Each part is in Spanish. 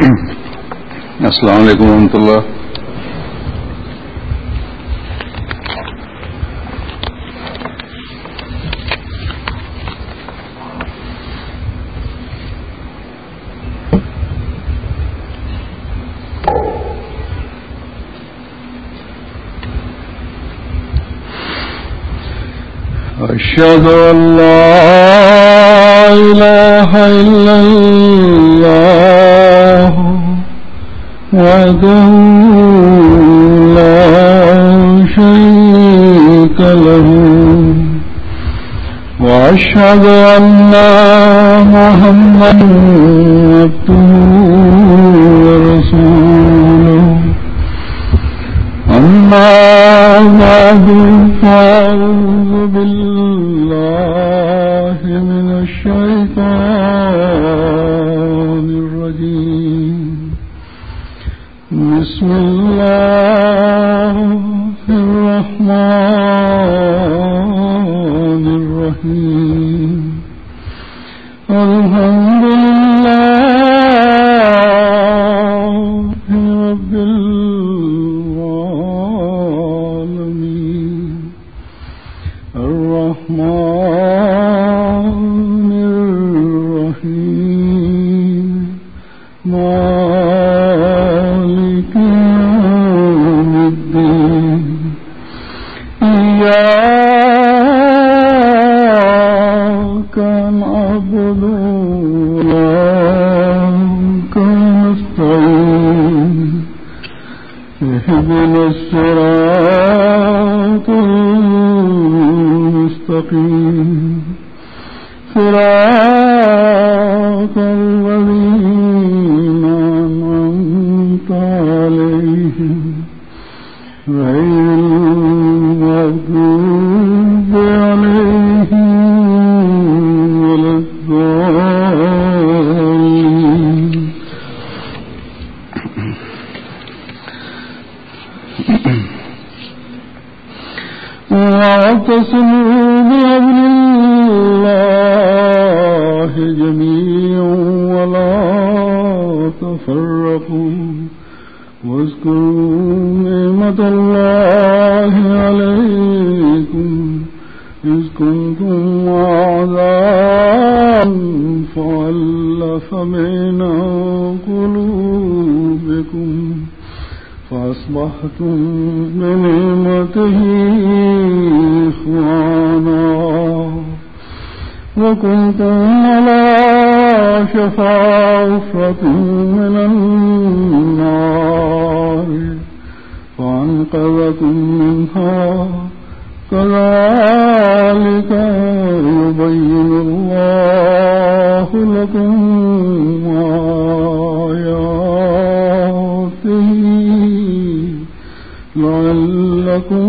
अस्सलाम वालेकुम रहमतुल्लाह। अशहदु अल्ला इलाहा इल्लल्लाह वहदहु ला शरीका लहू व अशहदु अन्ना मुहम्मदन अब्दुहु व रसूलुहु। अम्मा बअदु फ़अऊज़ु बिल्लाहि मिनश शैतानिर रजीम। बिस्मिल्लाहिर रहमानिर रहीम। अल्हम्दुलिल्लाहि रब्बिल اهدنا الصراط المستقيم صراط الذين أنعمت عليهم غير المغضوب عليهم ولا الضالين. واعتصموا بحبل الله جميعا ولا تفرقوا واذكروا نعمة الله عليكم إذ كنتم أعداء فألف بين قلوبكم فأصبحتم بنعمته إخوانا وكنتم على شفا حفرة من النار فأنقذكم منها كذلك يبين الله لكم آياته لعلكم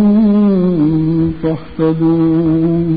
تهتدون.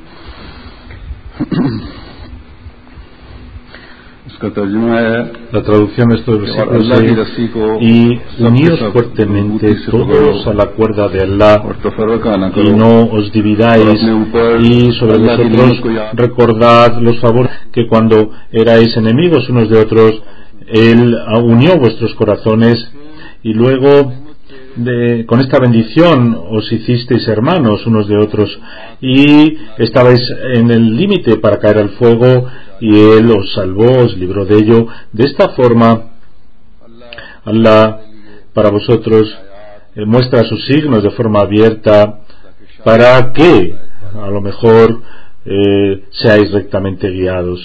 La traducción de estos versículos es: y uníos fuertemente todos a la cuerda de Allah y no os dividáis, y sobre vosotros recordad los favores que cuando erais enemigos unos de otros Él unió vuestros corazones y luego con esta bendición os hicisteis hermanos unos de otros y estabais en el límite para caer al fuego y Él os salvó, os libró de ello. De esta forma Allah para vosotros muestra sus signos de forma abierta para que a lo mejor seáis rectamente guiados.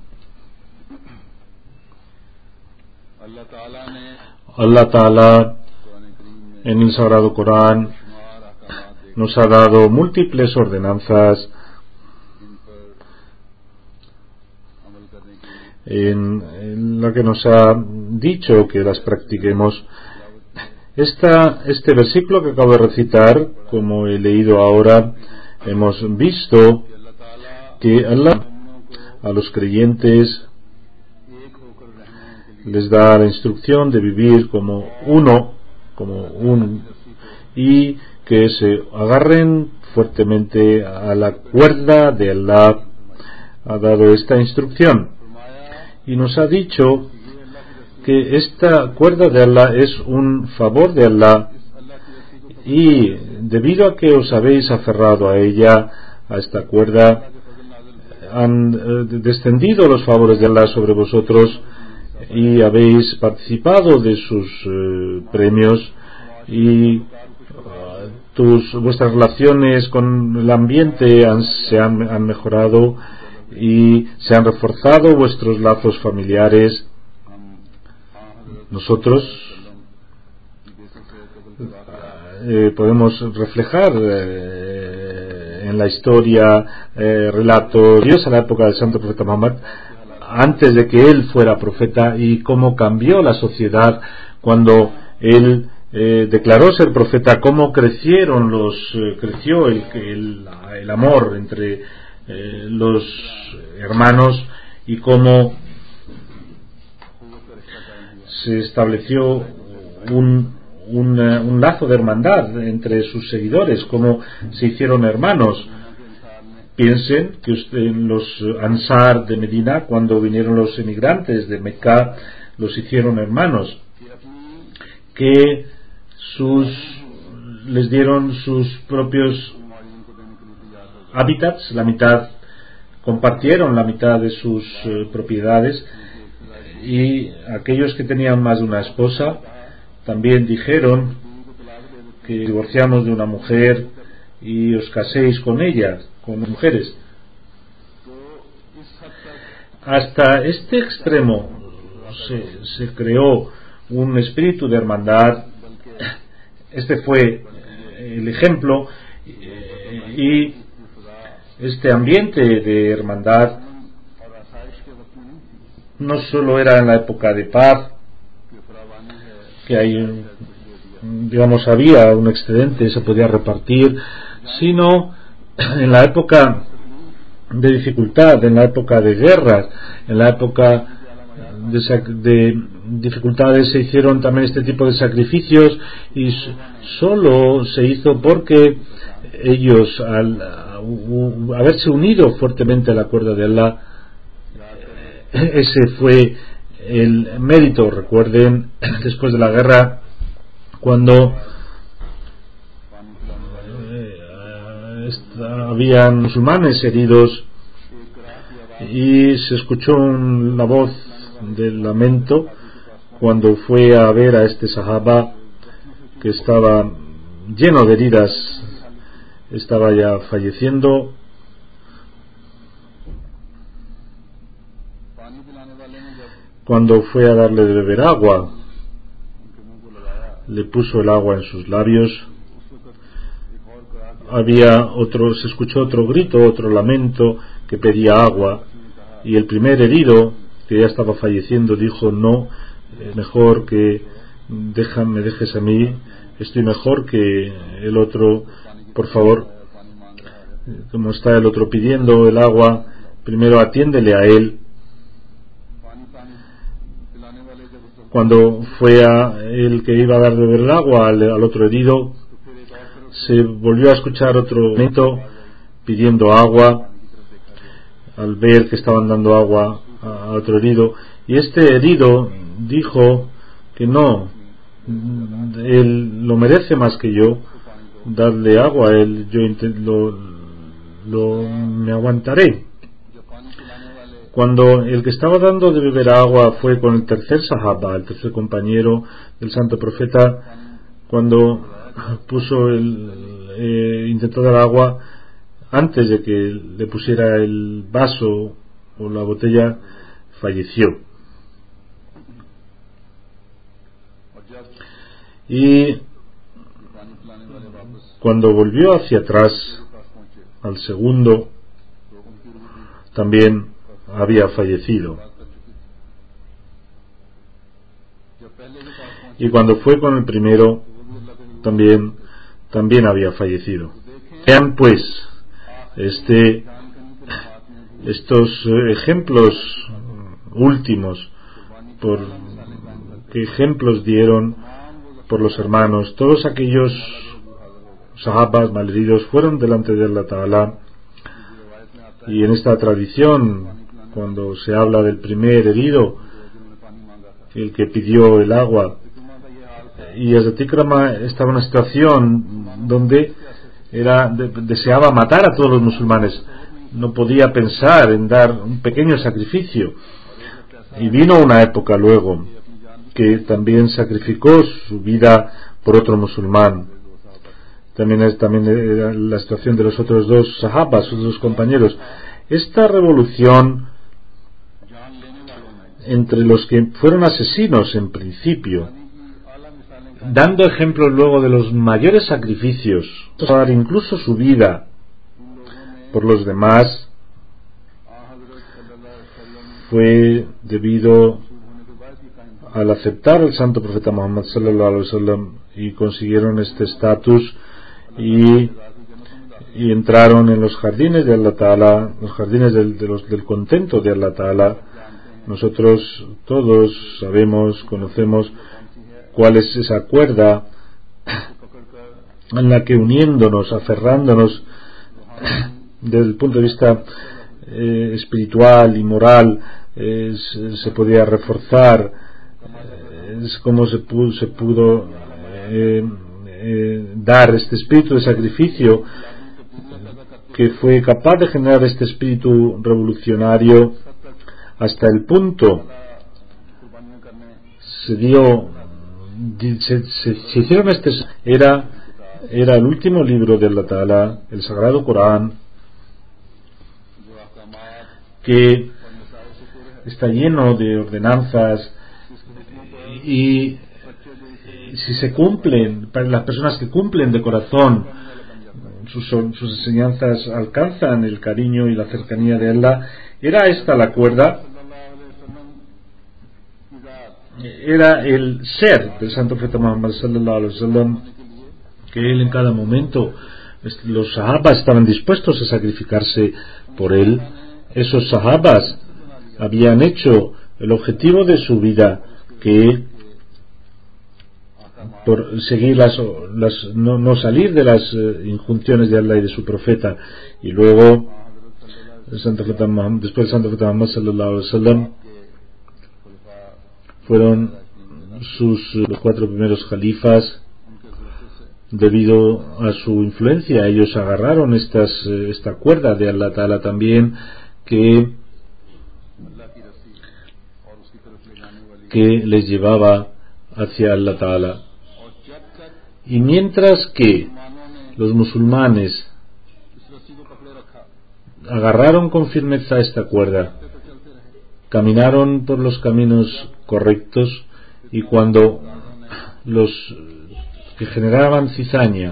Allah Ta'ala en el Sagrado Corán nos ha dado múltiples ordenanzas en la que nos ha dicho que las practiquemos. Este versículo que acabo de recitar, como he leído ahora, hemos visto que Allah a los creyentes les da la instrucción de vivir como uno, y que se agarren fuertemente a la cuerda de Allah. Ha dado esta instrucción y nos ha dicho que esta cuerda de Allah es un favor de Allah, y debido a que os habéis aferrado a ella, a esta cuerda, han descendido los favores de Allah sobre vosotros y habéis participado de sus premios, y vuestras relaciones con el ambiente se han mejorado y se han reforzado vuestros lazos familiares. Nosotros podemos reflejar en la historia relatos Dios a la época del santo profeta Muhammad, antes de que él fuera profeta, y cómo cambió la sociedad cuando él declaró ser profeta, cómo creció el amor entre los hermanos, y cómo se estableció un lazo de hermandad entre sus seguidores, cómo se hicieron hermanos. Piensen que los Ansar de Medina, cuando vinieron los emigrantes de Mecca, los hicieron hermanos, que les dieron sus propios hábitats, compartieron la mitad de sus propiedades, y aquellos que tenían más de una esposa también dijeron que divorciamos de una mujer y os caséis con ellas, con mujeres. Hasta este extremo se creó un espíritu de hermandad. Este fue el ejemplo, y este ambiente de hermandad no solo era en la época de paz, que había un excedente, se podía repartir, sino en la época de dificultad, en la época de guerras, en la época de dificultades, se hicieron también este tipo de sacrificios, y solo se hizo porque ellos, al haberse unido fuertemente a la cuerda de Allah, ese fue el mérito. Recuerden, después de la guerra, cuando habían musulmanes heridos y se escuchó la voz del lamento, cuando fue a ver a este sahaba que estaba lleno de heridas, estaba ya falleciendo. Cuando fue a darle de beber agua, le puso el agua en sus labios. Se escuchó otro grito, otro lamento que pedía agua, y el primer herido, que ya estaba falleciendo, dijo: no, mejor que me dejes a mí, estoy mejor que el otro, por favor. Como está el otro pidiendo el agua, primero atiéndele a él. Cuando fue el que iba a dar de beber el agua al otro herido, se volvió a escuchar otro lamento pidiendo agua, al ver que estaban dando agua a otro herido, y este herido dijo que no, él lo merece más que yo, darle agua a él, me aguantaré. Cuando el que estaba dando de beber agua fue con el tercer sahaba, el tercer compañero del santo profeta, cuando intentó dar agua, antes de que le pusiera el vaso o la botella, falleció. Y cuando volvió hacia atrás al segundo, también había fallecido. Y cuando fue con el primero, también había fallecido. Vean pues estos ejemplos últimos, qué ejemplos dieron por los hermanos. Todos aquellos sahabas malheridos fueron delante de Allah Ta'ala, y en esta tradición, cuando se habla del primer herido, el que pidió el agua. Y Hazrat Ikrama estaba en una situación donde deseaba matar a todos los musulmanes. No podía pensar en dar un pequeño sacrificio. Y vino una época luego que también sacrificó su vida por otro musulmán. También era la situación de los otros dos sahabas, sus dos compañeros. Esta revolución entre los que fueron asesinos en principio, dando ejemplos luego de los mayores sacrificios, dar incluso su vida por los demás, fue debido al aceptar al santo profeta Muhammad sallallahu alaihi wasallam, y consiguieron este estatus y entraron en los jardines de Allah Ta'ala, los jardines del contento de Allah Ta'ala. Nosotros todos sabemos, conocemos cuál es esa cuerda en la que, uniéndonos, aferrándonos desde el punto de vista espiritual y moral, se podía reforzar. Es como se pudo dar este espíritu de sacrificio que fue capaz de generar este espíritu revolucionario, hasta el punto se hicieron era el último libro de Allah Ta'ala, el Sagrado Corán, que está lleno de ordenanzas, y si se cumplen, para las personas que cumplen de corazón sus enseñanzas, alcanzan el cariño y la cercanía de Allah. Era esta la cuerda, era el ser del santo profeta Muhammad sallallahu alaihi wasallam, que él en cada momento, los sahabas estaban dispuestos a sacrificarse por él. Esos sahabas habían hecho el objetivo de su vida, que por seguir no salir de las injunciones de Allah y de su profeta. Y luego después del santo profeta Muhammad sallallahu alaihi wasallam fueron los 4 primeros califas. Debido a su influencia, ellos agarraron esta cuerda de Allah Ta'ala también, que les llevaba hacia Allah Ta'ala. Y mientras que los musulmanes agarraron con firmeza esta cuerda, caminaron por los caminos correctos, y cuando los que generaban cizaña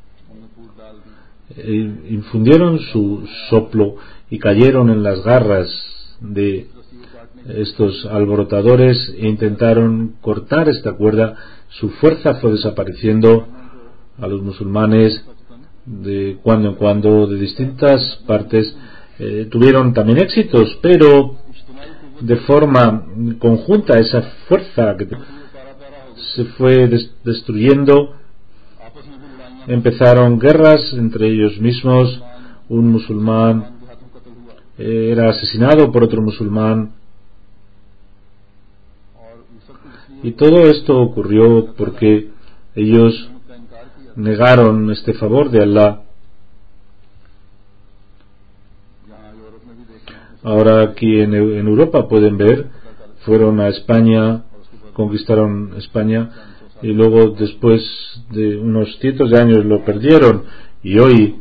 infundieron su soplo y cayeron en las garras de estos alborotadores e intentaron cortar esta cuerda, su fuerza fue desapareciendo. A los musulmanes de cuando en cuando, de distintas partes, tuvieron también éxitos, pero de forma conjunta esa fuerza que se fue destruyendo. Empezaron guerras entre ellos mismos. Un musulmán era asesinado por otro musulmán, y todo esto ocurrió porque ellos negaron este favor de Allah. Ahora aquí en Europa pueden ver, fueron a España, conquistaron España, y luego después de unos cientos de años lo perdieron, y hoy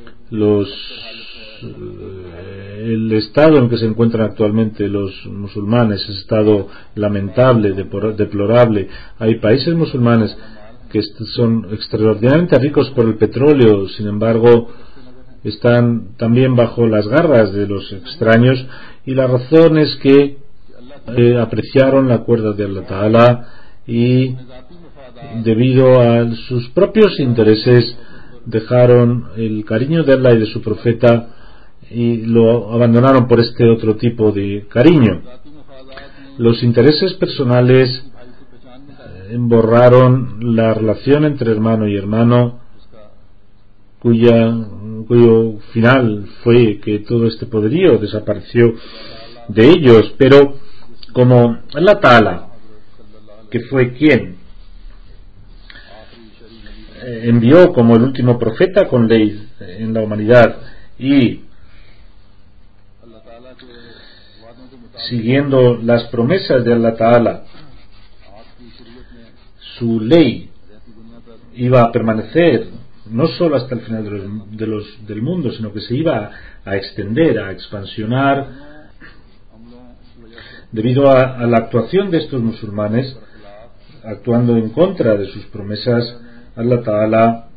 el estado en que se encuentran actualmente los musulmanes es estado lamentable, deplorable. Hay países musulmanes que son extraordinariamente ricos por el petróleo, sin embargo están también bajo las garras de los extraños, y la razón es que apreciaron la cuerda de Allah Ta'ala, y debido a sus propios intereses dejaron el cariño de Allah y de su profeta y lo abandonaron por este otro tipo de cariño. Los intereses personales emborraron la relación entre hermano y hermano, cuyo final fue que todo este poderío desapareció de ellos. Pero como Allah Ta'ala que fue quien envió como el último profeta con ley en la humanidad, y siguiendo las promesas de Allah Ta'ala, su ley iba a permanecer no solo hasta el final del mundo, sino que se iba a extender, a expansionar. Debido a la actuación de estos musulmanes, actuando en contra de sus promesas, Allah Ta'ala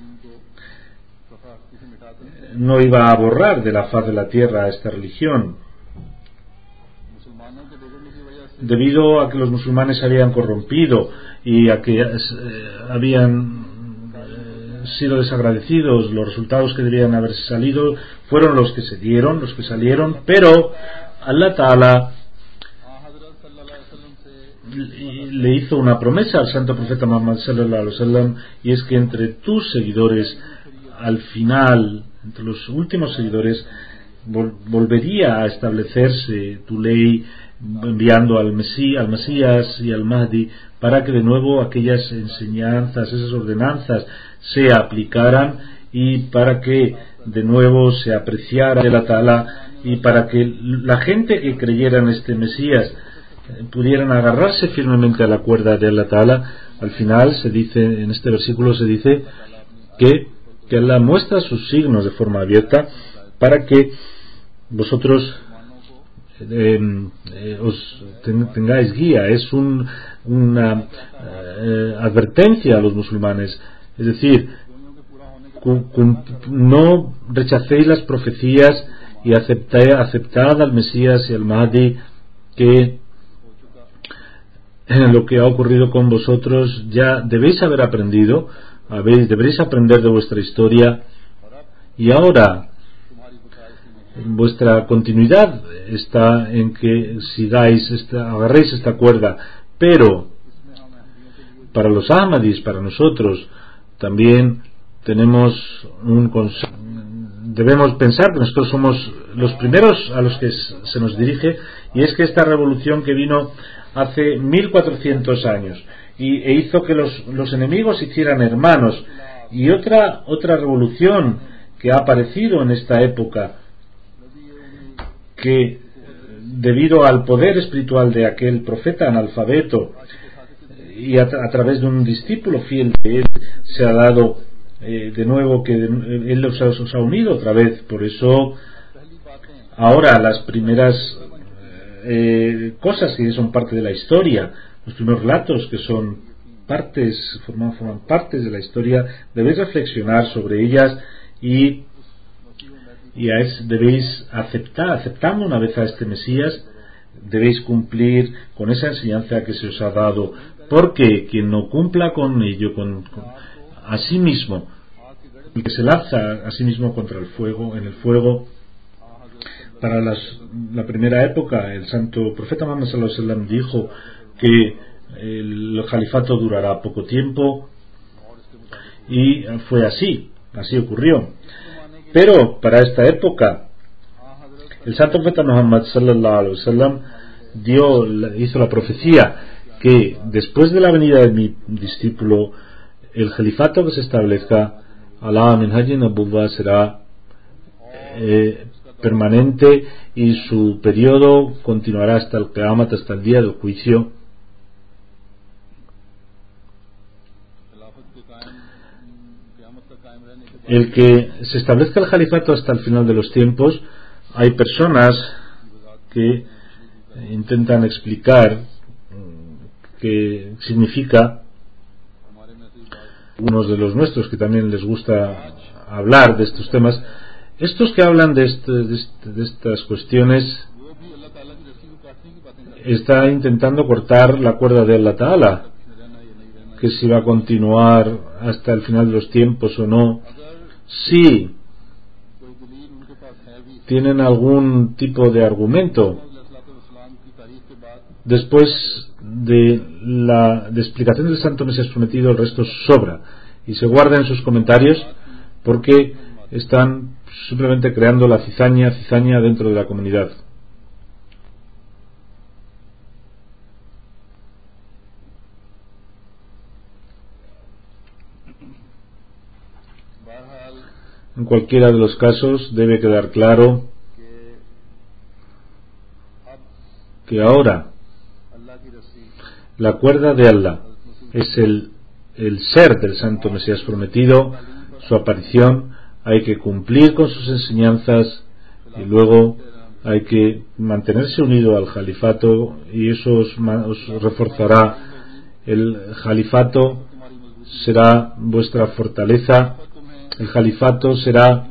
no iba a borrar de la faz de la tierra a esta religión. Debido a que los musulmanes se habían corrompido y a que habían sido desagradecidos, los resultados que debían haber salido fueron los que se dieron, los que salieron, pero Allah Ta'ala le hizo una promesa al santo profeta Muhammad sallallahu alaihi wasallam, y es que entre tus seguidores, al final, entre los últimos seguidores, volvería a establecerse tu ley, enviando al Mesías y al Mahdi, para que de nuevo aquellas enseñanzas, esas ordenanzas se aplicaran, y para que de nuevo se apreciara de la Ta'ala, y para que la gente que creyera en este Mesías pudieran agarrarse firmemente a la cuerda de Allah Ta'ala. Al final se dice, en este versículo se dice que Allah muestra sus signos de forma abierta para que vosotros os tengáis guía. Es una advertencia a los musulmanes, es decir, no rechacéis las profecías y aceptad al Mesías y al Mahdi, que lo que ha ocurrido con vosotros ya debéis haber aprendido, deberéis aprender de vuestra historia, y ahora vuestra continuidad está en que agarréis esta cuerda. Pero para los Ahmadis, para nosotros también tenemos un consejo. Debemos pensar que nosotros somos los primeros a los que se nos dirige, y es que esta revolución que vino hace 1400 años e hizo que los enemigos se hicieran hermanos, y otra revolución que ha aparecido en esta época, que debido al poder espiritual de aquel profeta analfabeto y a través de un discípulo fiel de él, se ha dado de nuevo que él los ha unido otra vez. Por eso ahora las primeras cosas que son parte de la historia, los primeros relatos que son forman partes de la historia, debéis reflexionar sobre ellas y debéis aceptando una vez a este Mesías, debéis cumplir con esa enseñanza que se os ha dado, porque quien no cumpla con ello, a sí mismo, el que se lanza a sí mismo contra el fuego, en el fuego. Para la primera época, el santo profeta Muhammad sallallahu alaihi wasallam dijo que el califato durará poco tiempo, y fue así ocurrió. Pero para esta época, el santo profeta Muhammad sallallahu alaihi wasallam hizo la profecía que después de la venida de mi discípulo, el califato que se establezca, Alá min Hajji Nabuwa, será permanente, y su periodo continuará hasta el Qiyamat, hasta el día del juicio. El que se establezca el califato hasta el final de los tiempos, hay personas que intentan explicar qué significa. Unos de los nuestros que también les gusta hablar de estos temas, estos que hablan de estas cuestiones, está intentando cortar la cuerda de Allah Ta'ala, que si va a continuar hasta el final de los tiempos o no. Si tienen algún tipo de argumento después de la explicación del Santo Mesías prometido, el resto sobra, y se guarda en sus comentarios, porque están simplemente creando la cizaña dentro de la comunidad. En cualquiera de los casos debe quedar claro que ahora la cuerda de Allah es el ser del Santo Mesías prometido, su aparición. Hay que cumplir con sus enseñanzas y luego hay que mantenerse unido al califato, y eso os reforzará. El califato será vuestra fortaleza, el califato será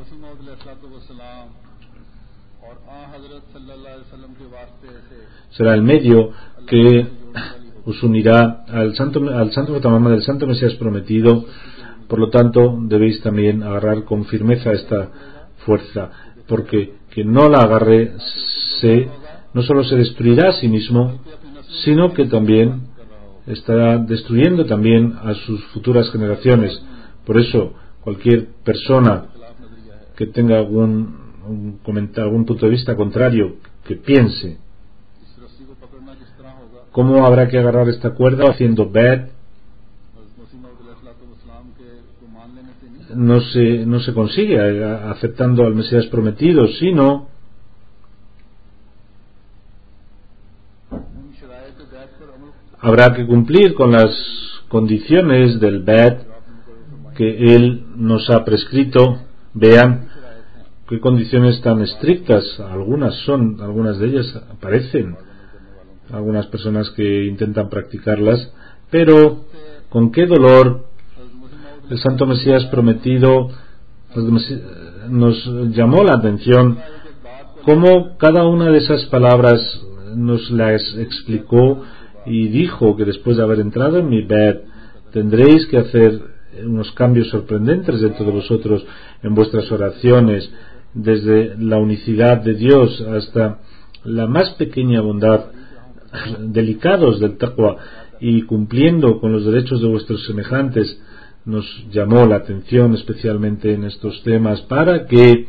el medio que os unirá al santo Muhammad, del Santo Mesías prometido. Por lo tanto, debéis también agarrar con firmeza esta fuerza, porque quien no la agarre no solo se destruirá a sí mismo, sino que también estará destruyendo también a sus futuras generaciones. Por eso, cualquier persona que tenga algún punto de vista contrario, que piense cómo habrá que agarrar esta cuerda haciendo bad, no se consigue aceptando al Mesías prometido, sino habrá que cumplir con las condiciones del bad que él nos ha prescrito. Vean qué condiciones tan estrictas. Algunas de ellas aparecen, algunas personas que intentan practicarlas, pero con qué dolor el Santo Mesías prometido nos llamó la atención, cómo cada una de esas palabras nos las explicó y dijo que después de haber entrado en mi bed tendréis que hacer unos cambios sorprendentes dentro de vosotros en vuestras oraciones, desde la unicidad de Dios hasta la más pequeña bondad, delicados del taqwa y cumpliendo con los derechos de vuestros semejantes. Nos llamó la atención especialmente en estos temas para que,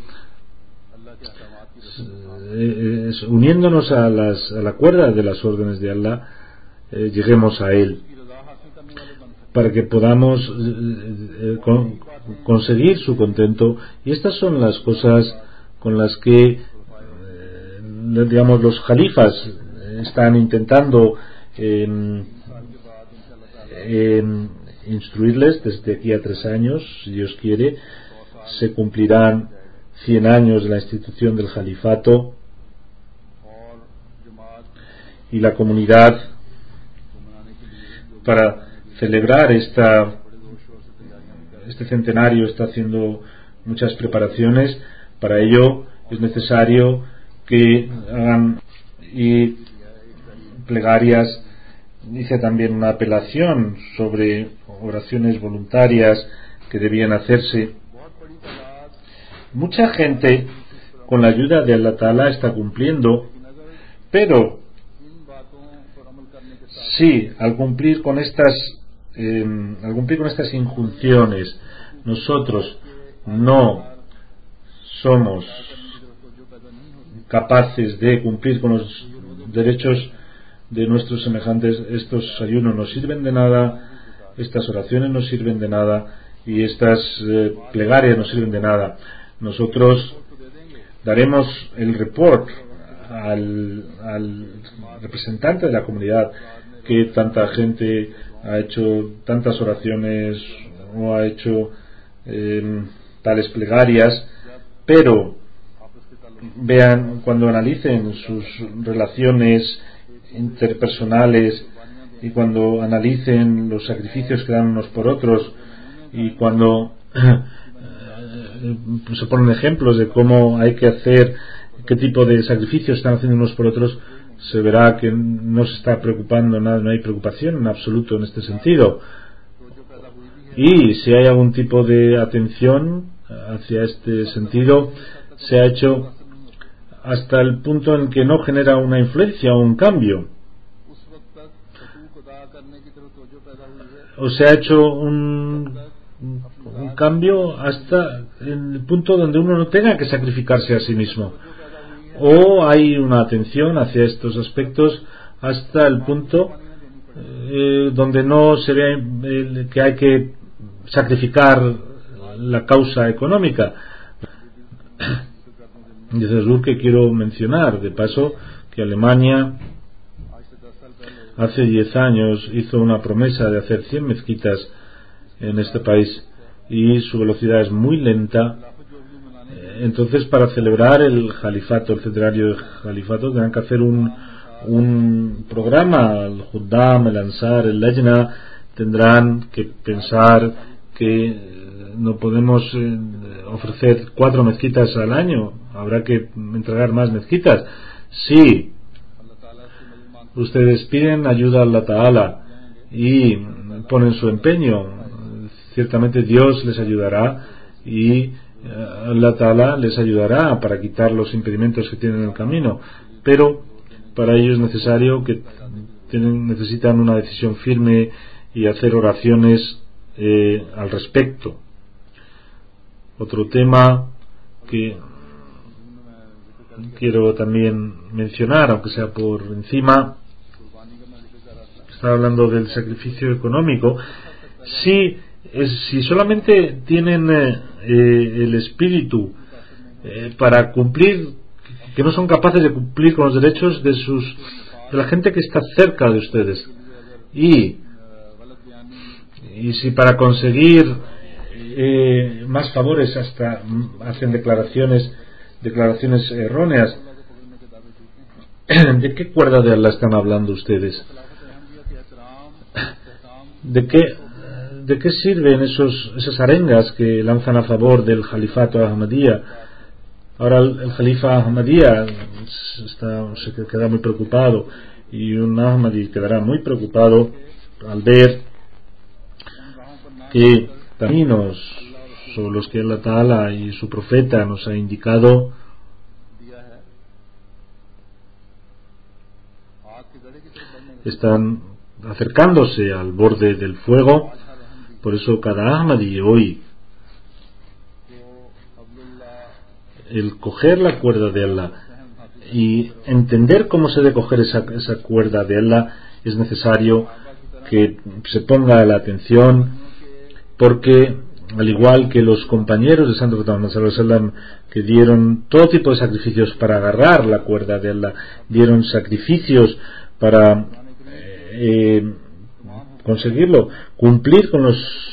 uniéndonos a la cuerda de las órdenes de Allah, lleguemos a Él, para que podamos conseguir su contento. Y estas son las cosas con las que los califas están intentando instruirles. Desde aquí a 3 años, si Dios quiere, se cumplirán 100 años de la institución del califato, y la comunidad, para celebrar este centenario, está haciendo muchas preparaciones. Para ello es necesario que hagan plegarias. Dice también una apelación sobre oraciones voluntarias que debían hacerse. Mucha gente, con la ayuda de Allah Ta'ala, está cumpliendo, pero sí, al cumplir con estas injunciones, nosotros no somos capaces de cumplir con los derechos de nuestros semejantes. Estos ayunos no sirven de nada, estas oraciones no sirven de nada, y estas plegarias no sirven de nada. Nosotros daremos el report al representante de la comunidad que tanta gente ha hecho tantas oraciones o ha hecho tales plegarias, pero vean, cuando analicen sus relaciones interpersonales y cuando analicen los sacrificios que dan unos por otros, y cuando se ponen ejemplos de cómo hay que hacer, qué tipo de sacrificios están haciendo unos por otros, se verá que no se está preocupando nada, no hay preocupación en absoluto en este sentido. Y si hay algún tipo de atención hacia este sentido, se ha hecho hasta el punto en que no genera una influencia o un cambio, o se ha hecho un cambio hasta el punto donde uno no tenga que sacrificarse a sí mismo, o hay una atención hacia estos aspectos hasta el punto donde no se ve que hay que sacrificar la causa económica. Dice Zur que quiero mencionar de paso que Alemania hace 10 años hizo una promesa de hacer 100 mezquitas en este país y su velocidad es muy lenta. Entonces, para celebrar el califato, el centenario del califato, tendrán que hacer un programa. El Juddam, el Ansar, el Lajna tendrán que pensar que no podemos ofrecer 4 mezquitas al año, habrá que entregar más mezquitas. Sí, ustedes piden ayuda a Allah Ta'ala y ponen su empeño, ciertamente Dios les ayudará y Allah Ta'ala les ayudará para quitar los impedimentos que tienen en el camino, pero para ello es necesario que necesitan una decisión firme y hacer oraciones al respecto. Otro tema que quiero también mencionar, aunque sea por encima, está hablando del sacrificio económico. Si solamente tienen el espíritu para cumplir, que no son capaces de cumplir con los derechos de la gente que está cerca de ustedes, y si para conseguir más favores hasta hacen declaraciones erróneas, ¿de qué cuerda de Allah están hablando ustedes? ¿De qué sirven esas arengas que lanzan a favor del Califato Ahmadiyya? Ahora el Califa Ahmadiyya se queda muy preocupado, y un Ahmadi quedará muy preocupado al ver que caminos sobre los que Allah Ta'ala y su profeta nos ha indicado están acercándose al borde del fuego. Por eso cada Ahmadi hoy, el coger la cuerda de Allah y entender cómo se debe coger esa cuerda de Allah, es necesario que se ponga la atención, porque al igual que los compañeros de Santo Muhammad sallallahu alaihi wasallam, que dieron todo tipo de sacrificios para agarrar la cuerda de Allah, dieron sacrificios para conseguirlo, cumplir con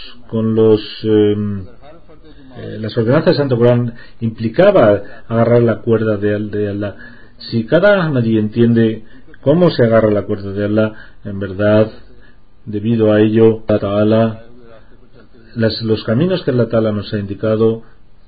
las ordenanzas del Santo Corán implicaba agarrar la cuerda de Allah. Si cada Ahmadi entiende cómo se agarra la cuerda de Allah, en verdad, debido a ello, Allah Ta'ala, los caminos que Allah Ta'ala nos ha indicado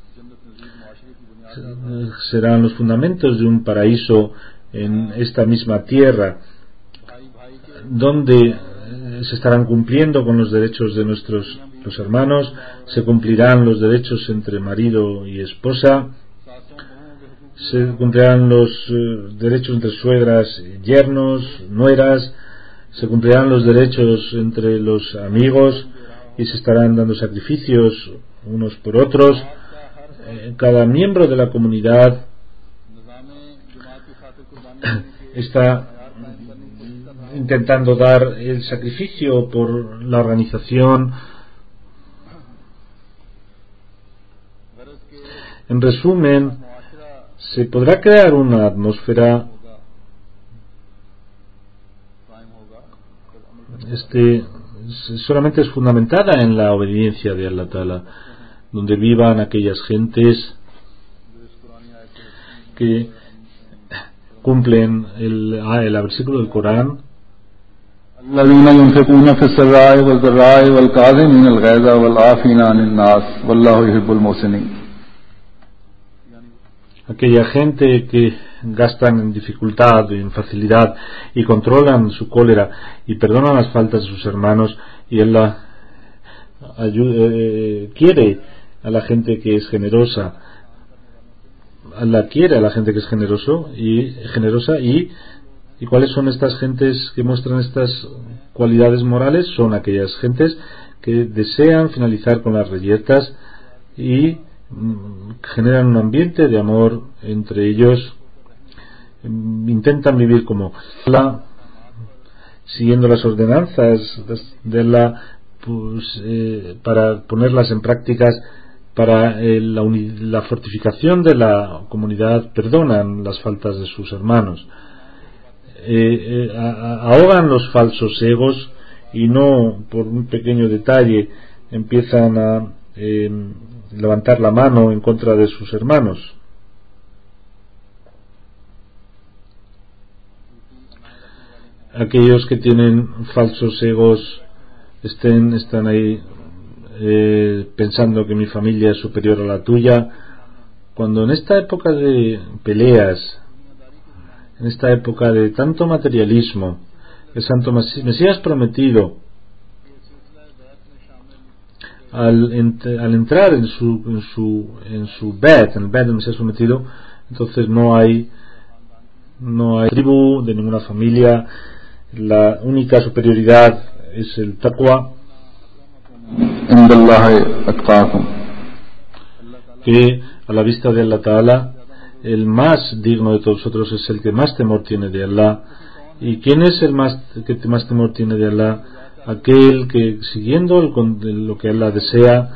serán los fundamentos de un paraíso en esta misma tierra, donde se estarán cumpliendo con los derechos de los hermanos, se cumplirán los derechos entre marido y esposa, se cumplirán los derechos entre suegras, yernos, nueras, se cumplirán los derechos entre los amigos y se estarán dando sacrificios unos por otros. Cada miembro de la comunidad está intentando dar el sacrificio por la organización. En resumen, se podrá crear una atmósfera solamente es fundamentada en la obediencia de Allah Ta'ala, donde vivan aquellas gentes que cumplen el versículo del Corán: الذين ينفقون في السراء والضراء والكاظمين الغيظ والعافين عن الناس والله يحب المحسنين. Aquella gente que gastan en dificultad y en facilidad y controlan su cólera y perdonan las faltas de sus hermanos, y Allah quiere a la gente que es generosa. Allah quiere a la gente que es generosa. ¿Y cuáles son estas gentes que muestran estas cualidades morales? Son aquellas gentes que desean finalizar con las reyertas y generan un ambiente de amor entre ellos, intentan vivir como Allah, siguiendo las ordenanzas de Allah, para ponerlas en prácticas para la fortificación de la comunidad, perdonan las faltas de sus hermanos, ahogan los falsos egos y no por un pequeño detalle empiezan a levantar la mano en contra de sus hermanos. Aquellos que tienen falsos egos están ahí pensando que mi familia es superior a la tuya, cuando en esta época de peleas, en esta época de tanto materialismo, el Santo Mesías prometido, al entrar en su bed, en el bed del Mesías prometido, entonces no hay tribu de ninguna familia. La única superioridad es el taqwa, que a la vista de Allah Ta'ala el más digno de todos nosotros es el que más temor tiene de Allah. ¿Y quién es el que más temor tiene de Allah? Aquel que, siguiendo lo que Allah desea,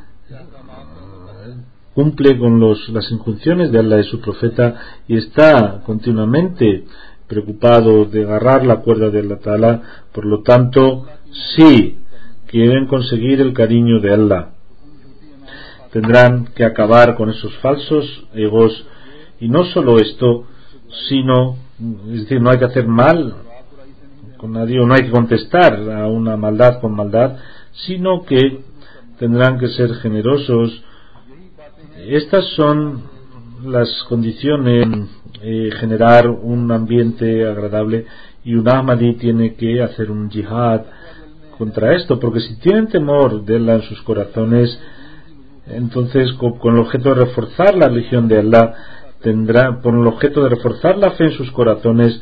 cumple con las instrucciones de Allah y su profeta y está continuamente preocupado de agarrar la cuerda de Allah Ta'ala. Por lo tanto, si quieren conseguir el cariño de Allah, tendrán que acabar con esos falsos egos. Y no solo esto, sino, es decir, no hay que hacer mal con nadie, o no hay que contestar a una maldad con maldad, sino que tendrán que ser generosos. Estas son las condiciones, generar un ambiente agradable, y un Ahmadi tiene que hacer un yihad contra esto, porque si tienen temor de Allah en sus corazones, entonces con el objeto de reforzar la religión de Allah, por el objeto de reforzar la fe en sus corazones,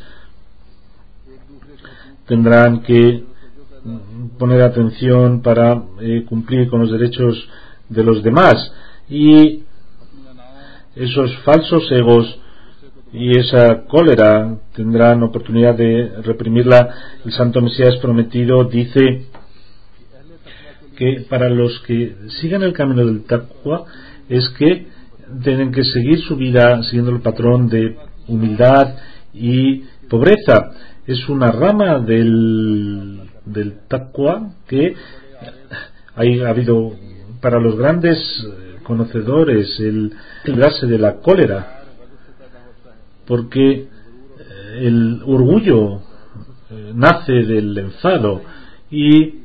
tendrán que poner atención para cumplir con los derechos de los demás, y esos falsos egos y esa cólera tendrán oportunidad de reprimirla. El Santo Mesías prometido dice que para los que sigan el camino del taqwa es que tienen que seguir su vida siguiendo el patrón de humildad y pobreza. Es una rama del taqwa que ha habido para los grandes conocedores, el librarse de la cólera, porque el orgullo nace del enfado y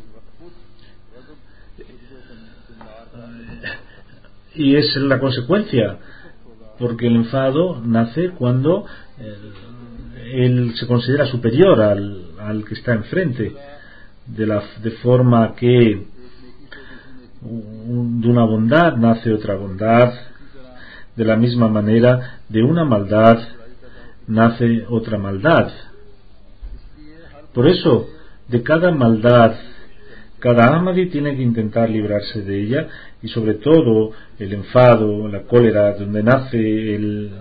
es la consecuencia, porque el enfado nace cuando él se considera superior al que está enfrente, de forma que de una bondad nace otra bondad, de la misma manera de una maldad nace otra maldad. Por eso, de cada maldad, cada Ahmadi tiene que intentar librarse de ella, y sobre todo el enfado, la cólera, donde nace el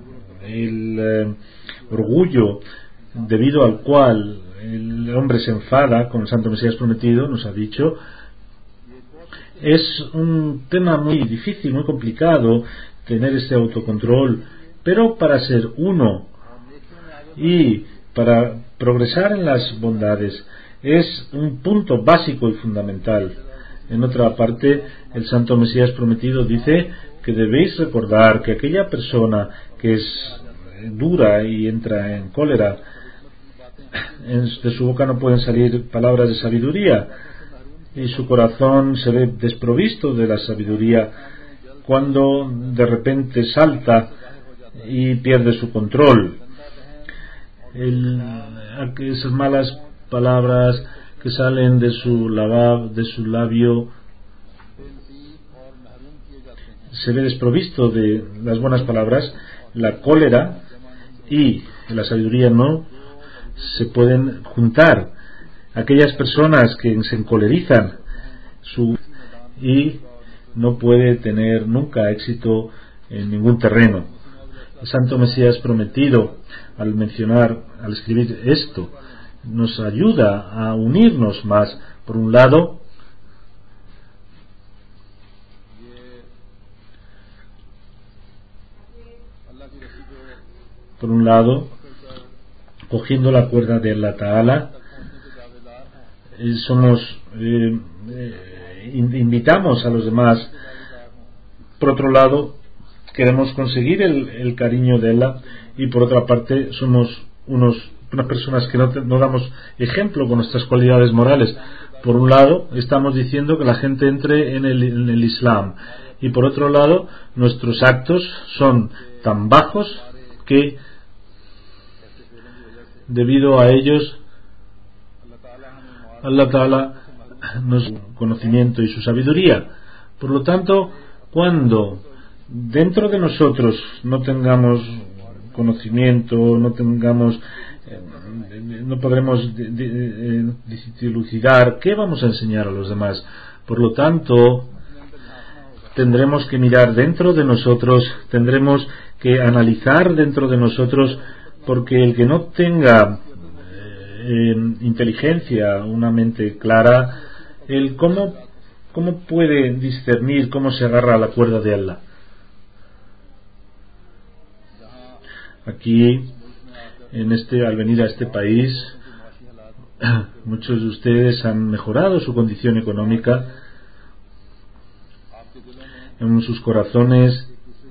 orgullo, debido al cual el hombre se enfada, como el Santo Mesías prometido nos ha dicho. Es un tema muy difícil, muy complicado tener este autocontrol, pero para ser uno y para progresar en las bondades es un punto básico y fundamental. En otra parte, el Santo Mesías prometido dice que debéis recordar que aquella persona que es dura y entra en cólera, de su boca no pueden salir palabras de sabiduría, y su corazón se ve desprovisto de la sabiduría cuando de repente salta y pierde su control. Esas malas palabras que salen de su labio, se ve desprovisto de las buenas palabras. La cólera y la sabiduría no se pueden juntar. Aquellas personas que se encolerizan y no puede tener nunca éxito en ningún terreno. El Santo Mesías prometido, al escribir esto, nos ayuda a unirnos más. Por un lado, por un lado, cogiendo la cuerda de Allah Ta'ala, invitamos a los demás. Por otro lado, queremos conseguir el cariño de Allah, y por otra parte somos unas personas que no damos ejemplo con nuestras cualidades morales. Por un lado, estamos diciendo que la gente entre en el Islam, y por otro lado, nuestros actos son tan bajos que debido a ellos Allah Ta'ala nos da conocimiento y su sabiduría. Por lo tanto, cuando dentro de nosotros no tengamos conocimiento, no podremos dilucidar qué vamos a enseñar a los demás. Por lo tanto, tendremos que mirar dentro de nosotros, tendremos que analizar dentro de nosotros, porque el que no tenga inteligencia, una mente clara, ¿cómo puede discernir cómo se agarra a la cuerda de Allah? Aquí, al venir a este país, muchos de ustedes han mejorado su condición económica. En sus corazones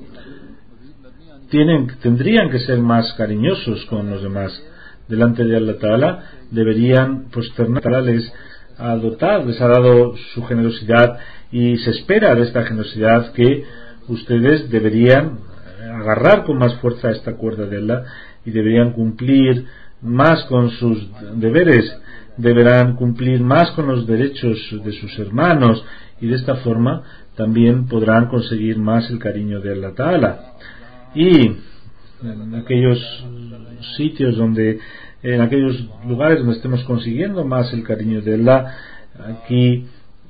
tendrían que ser más cariñosos con los demás. Delante de Allah Ta'ala deberían prosternarles, les ha dado su generosidad, y se espera de esta generosidad que ustedes deberían agarrar con más fuerza esta cuerda de Allah, y deberían cumplir más con sus deberes, deberán cumplir más con los derechos de sus hermanos, y de esta forma también podrán conseguir más el cariño de Allah Ta'ala. Y en aquellos sitios en aquellos lugares donde estemos consiguiendo más el cariño de Allah, aquí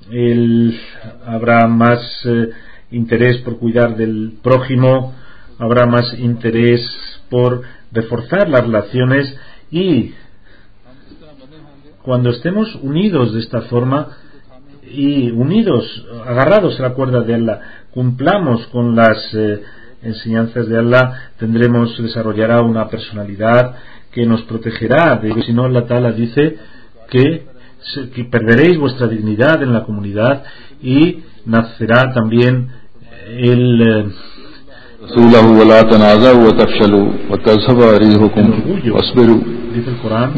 habrá más interés por cuidar del prójimo, habrá más interés por reforzar las relaciones, y cuando estemos unidos de esta forma y agarrados a la cuerda de Allah, cumplamos con las enseñanzas de Allah, desarrollará una personalidad que nos protegerá. Si no, Allah Ta'ala dice que perderéis vuestra dignidad en la comunidad, y nacerá también el orgullo. Dice el Corán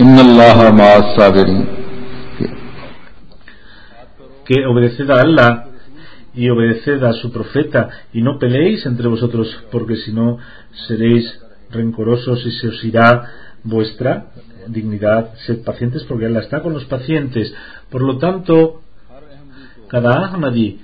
que obedeced a Allah y obedeced a su profeta, y no peleéis entre vosotros, porque si no seréis rencorosos y se os irá vuestra dignidad. Sed pacientes, porque Allah está con los pacientes. Por lo tanto, cada Ahmadi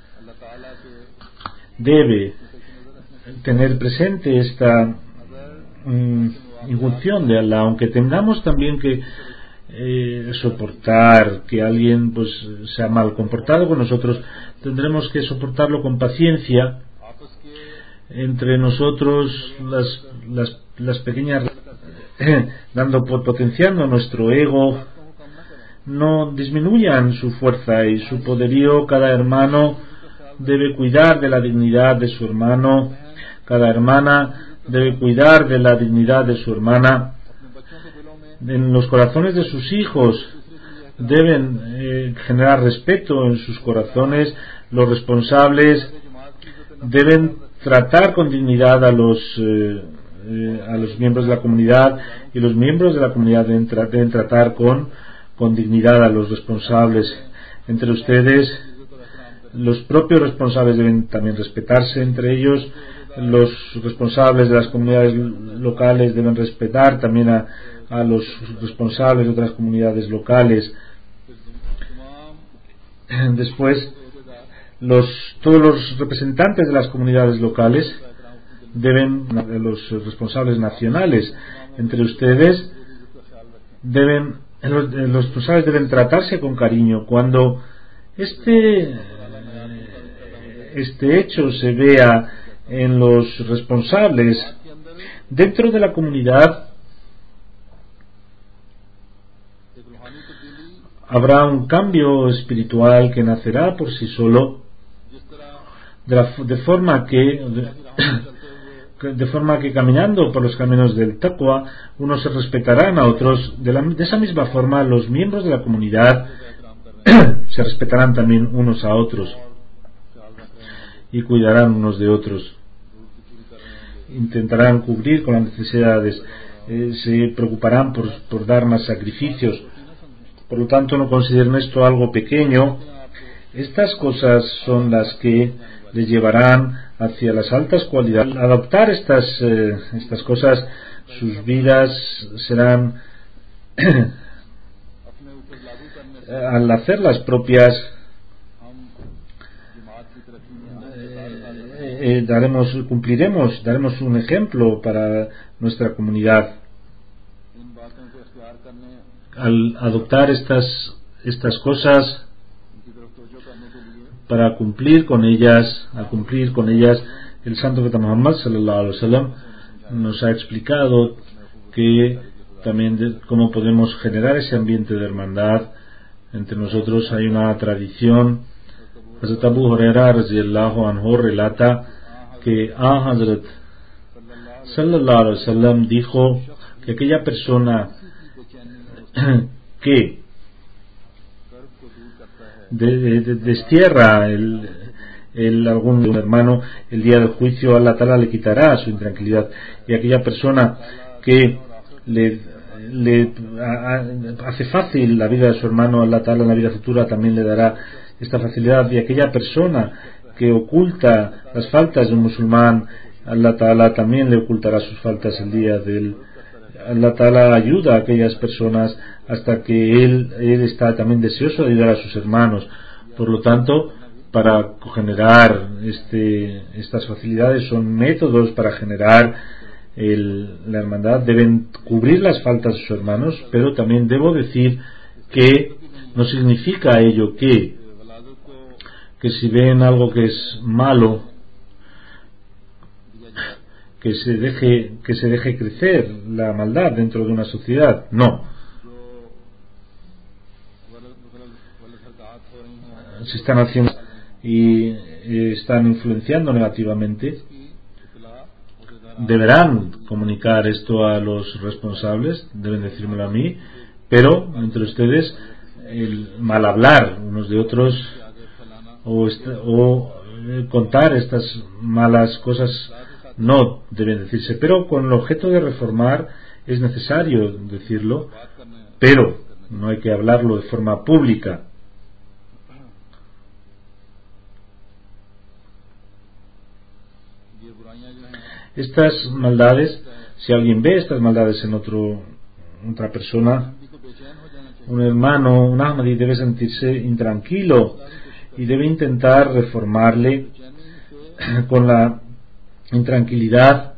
debe tener presente esta injunción de Allah, aunque tengamos también que soportar que alguien sea mal comportado con nosotros, tendremos que soportarlo con paciencia. Entre nosotros las pequeñas potenciando nuestro ego, no disminuyan su fuerza y su poderío. Cada hermano debe cuidar de la dignidad de su hermano, cada hermana debe cuidar de la dignidad de su hermana. En los corazones de sus hijos deben generar respeto en sus corazones. Los responsables deben tratar con dignidad a los miembros de la comunidad, y los miembros de la comunidad deben tratar con dignidad a los responsables. Entre ustedes, los propios responsables deben también respetarse entre ellos. Los responsables de las comunidades locales deben respetar también a los responsables de otras comunidades locales. Después, todos los representantes de las comunidades locales los responsables nacionales, entre ustedes los responsables deben tratarse con cariño. Cuando este hecho se vea en los responsables dentro de la comunidad, habrá un cambio espiritual que nacerá por sí solo, de forma que de forma que caminando por los caminos del taqwa, unos se respetarán a otros. De esa misma forma, los miembros de la comunidad se respetarán también unos a otros y cuidarán unos de otros. Intentarán cubrir con las necesidades, se preocuparán por dar más sacrificios. Por lo tanto, no consideren esto algo pequeño. Estas cosas son las que les llevarán hacia las altas cualidades. Al adoptar estas cosas, sus vidas serán al hacerlas propias, daremos un ejemplo para nuestra comunidad. Al adoptar estas cosas, para cumplir con ellas, el santo profeta Muhammad sallallahu alaihi wasallam nos ha explicado que también cómo podemos generar ese ambiente de hermandad entre nosotros. Hay una tradición. Hazrat Abu Huraira radhiyallahu anhu relata que Hazrat sallallahu alaihi wasallam dijo que aquella persona que destierra algún hermano, el día del juicio Allah Ta'ala le quitará su intranquilidad, y aquella persona que le hace fácil la vida de su hermano, Allah Ta'ala en la vida futura también le dará esta facilidad, y aquella persona que oculta las faltas de un musulmán, Allah Ta'ala también le ocultará sus faltas el día del. Allah Ta'ala ayuda a aquellas personas hasta que él está también deseoso de ayudar a sus hermanos. Por lo tanto, para generar estas facilidades son métodos para generar la hermandad. Deben cubrir las faltas de sus hermanos, pero también debo decir que no significa ello que si ven algo que es malo, que se deje crecer la maldad dentro de una sociedad. No. Se están haciendo y están influenciando negativamente, deberán comunicar esto a los responsables, deben decírmelo a mí, pero entre ustedes el mal hablar unos de otros o contar estas malas cosas no deben decirse, pero con el objeto de reformar es necesario decirlo, pero no hay que hablarlo de forma pública. Estas maldades, si alguien ve estas maldades en otra persona, un hermano, un Ahmadi, debe sentirse intranquilo y debe intentar reformarle con la intranquilidad.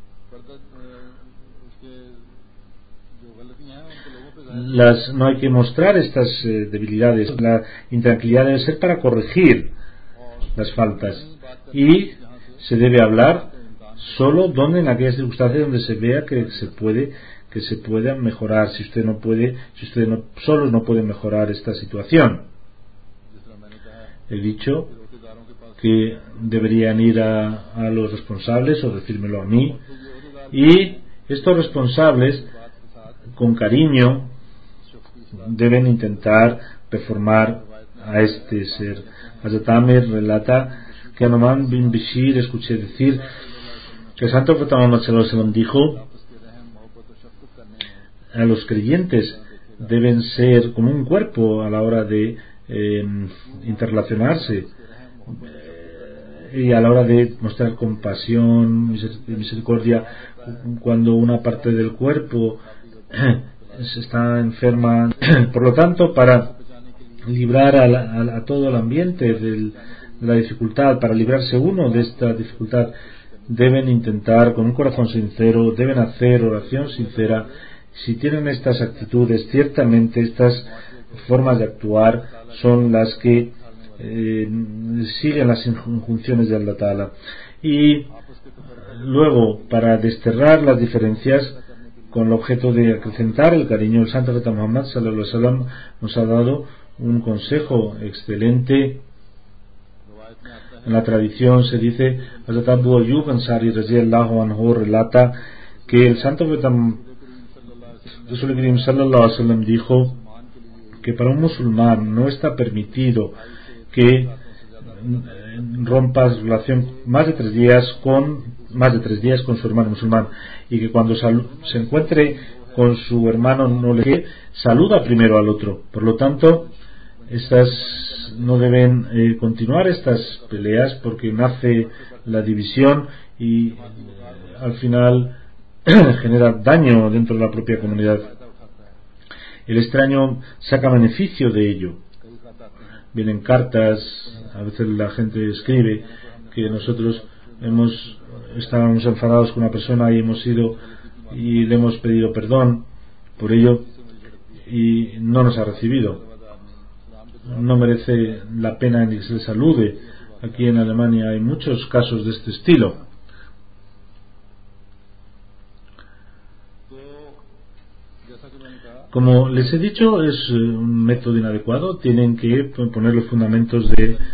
No hay que mostrar estas debilidades. La intranquilidad debe ser para corregir las faltas, y se debe hablar solo en aquellas circunstancias donde se vea que se pueda mejorar. Si usted solo no puede mejorar esta situación. He dicho que deberían ir a los responsables o decírmelo a mí, y estos responsables con cariño deben intentar reformar a este ser. Hazrat Amir relata que a Nu'man bin Bashir escuché decir que el santo profeta Muhammad sallallahu alaihi wasallam dijo: a los creyentes deben ser como un cuerpo a la hora de interrelacionarse y a la hora de mostrar compasión, misericordia. Cuando una parte del cuerpo está enferma, por lo tanto, para librar a todo el ambiente de la dificultad, para librarse uno de esta dificultad, deben intentar con un corazón sincero, deben hacer oración sincera. Si tienen estas actitudes, ciertamente estas formas de actuar son las que siguen las injunciones de Allah Ta'ala. Y luego, para desterrar las diferencias con el objeto de acrecentar el cariño, el santo profeta Muhammad sallallahu alaihi wasallam nos ha dado un consejo excelente. En la tradición se dice, Hazrat Abu Ayyub Ansari radiyallahu anhu relata que el santo Rasul Karim sallallahu alaihi wasallam dijo que para un musulmán no está permitido que rompas relación más de 3 días con su hermano musulmán, y que cuando se encuentre con su hermano no le saluda primero al otro. Por lo tanto, no deben continuar estas peleas, porque nace la división y al final genera daño dentro de la propia comunidad. El extraño saca beneficio de ello. Vienen cartas, a veces la gente escribe que nosotros estábamos enfadados con una persona y hemos ido y le hemos pedido perdón por ello y no nos ha recibido. No merece la pena ni que se le salude. Aquí en Alemania hay muchos casos de este estilo. Como les he dicho, es un método inadecuado. Tienen que poner los fundamentos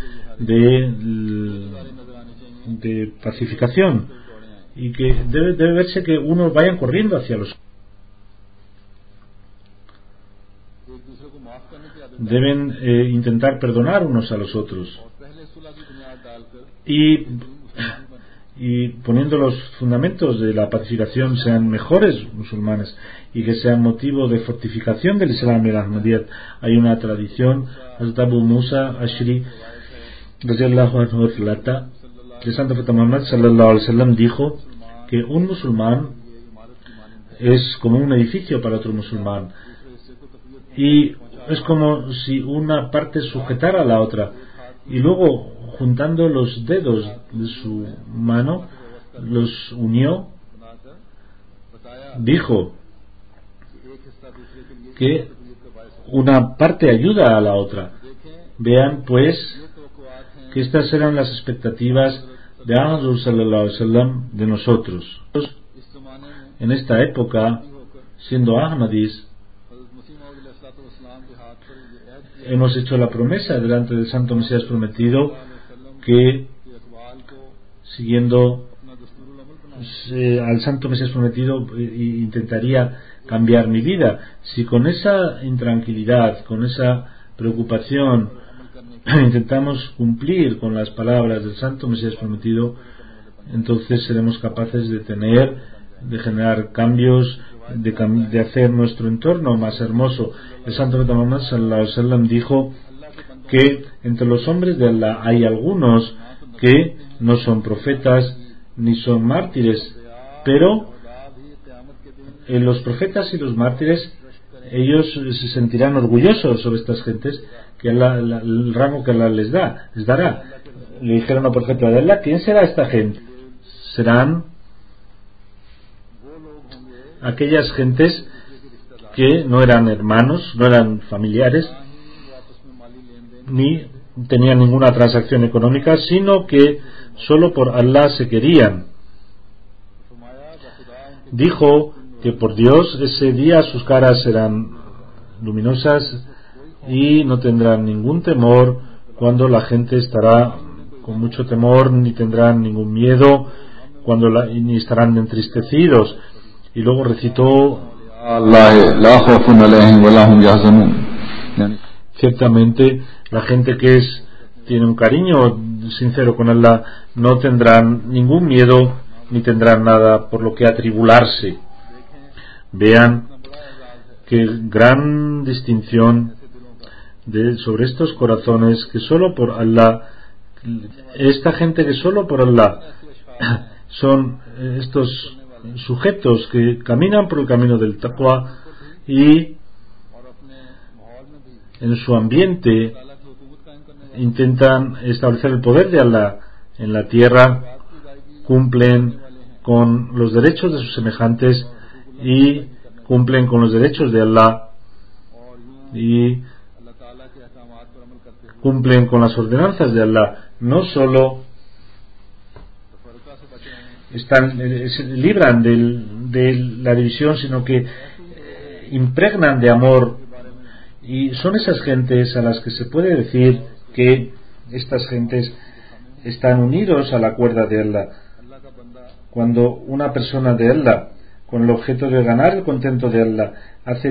de pacificación, y que debe verse que unos vayan corriendo hacia los. Deben intentar perdonar unos a los otros y poniendo los fundamentos de la pacificación sean mejores musulmanes y que sean motivo de fortificación del Islam y la Ahmadiyyat. Hay una tradición, Hazrat Abu Musa Ashri radiyallahu anhu relata que el santo profeta Muhammad sallallahu alaihi wasallam dijo que un musulmán es como un edificio para otro musulmán, y es como si una parte sujetara a la otra, y luego juntando los dedos de su mano los unió. Dijo que una parte ayuda a la otra. Vean pues que estas eran las expectativas de Rasul sallallahu alaihi wasallam de nosotros. En esta época, siendo Ahmadis, hemos hecho la promesa delante del Santo Mesías prometido que, siguiendo al Santo Mesías prometido, intentaría cambiar mi vida. Si con esa intranquilidad, con esa preocupación intentamos cumplir con las palabras del Santo Mesías prometido, entonces seremos capaces de generar cambios, de hacer nuestro entorno más hermoso. El Santo Profeta Muhammad sallallahu alaihi wasallam dijo que entre los hombres de Allah hay algunos que no son profetas ni son mártires, pero los profetas y los mártires, ellos se sentirán orgullosos sobre estas gentes, que el rango que Allah les dará. Le dijeron al profeta de Allah: ¿quién será esta gente? Serán aquellas gentes que no eran hermanos, no eran familiares, ni tenían ninguna transacción económica, sino que solo por Allah se querían. Dijo que por Dios ese día sus caras serán luminosas y no tendrán ningún temor cuando la gente estará con mucho temor, ni tendrán ningún miedo ni estarán entristecidos. Y luego recitó: ciertamente la gente que tiene un cariño sincero con Allah no tendrán ningún miedo ni tendrán nada por lo que atribularse. Vean qué gran distinción sobre estos corazones que solo por Allah, esta gente que solo por Allah son estos sujetos que caminan por el camino del taqwa y en su ambiente intentan establecer el poder de Allah en la tierra, cumplen con los derechos de sus semejantes y cumplen con los derechos de Allah y cumplen con las ordenanzas de Allah. No solo se libran de la división, sino que impregnan de amor, y son esas gentes a las que se puede decir que estas gentes están unidos a la cuerda de Allah. Cuando una persona de Allah, con el objeto de ganar el contento de Allah, hace